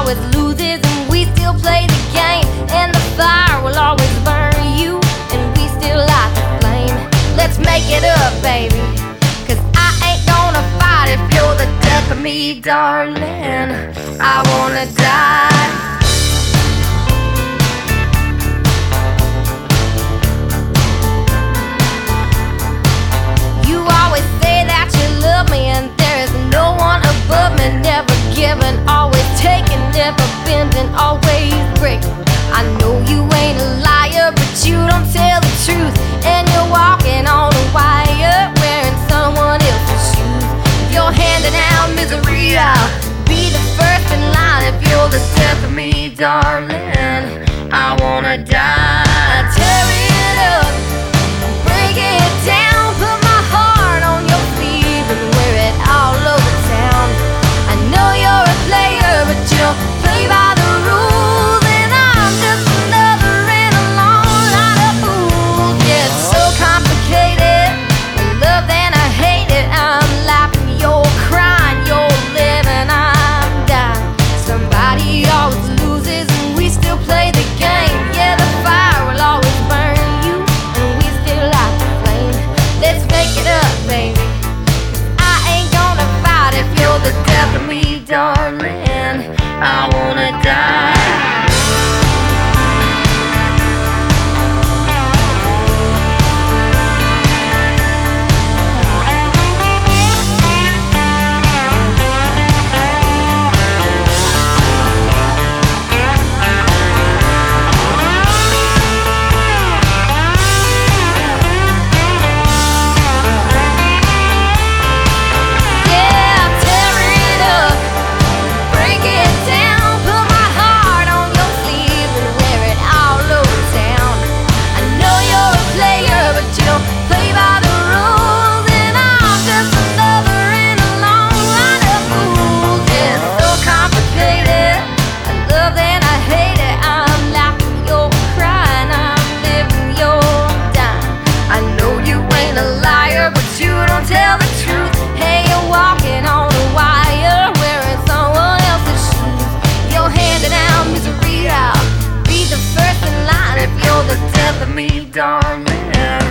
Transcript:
always loses and we still play the game. And the fire will always burn you and we still light the flame. Let's make it up, baby, 'cause I ain't gonna fight if you're the death of me, darling. I wanna die. You always say that you love me and there is no one above me. Never giving, always taking, never bending, always breaking. I know you ain't a liar, but you don't tell the truth. And you're walking on a wire, wearing someone else's shoes. If you're handing out misery, I'll be the first in line. If you're the death of me, darling, I wanna die. Tear it up, break it down, put my heart on your sleeve and wear it all over town. I know you're a player, but you don't play by the rules. And I'm just another in a long line of fools. Yeah, it's so complicated, I love and I hate it. I'm laughing, you're crying, you're living, I'm dying. Somebody always loses and we still play the game. Yeah, the fire will always burn you and we still light the flame. Let's make it up, baby, 'cause I ain't gonna fight if you're the death of me, darling. I wanna die. Tell the truth. Hey, you're walking on a wire, wearing someone else's shoes. You're handing out misery, I'll be the first in line if you're the death of me, darling.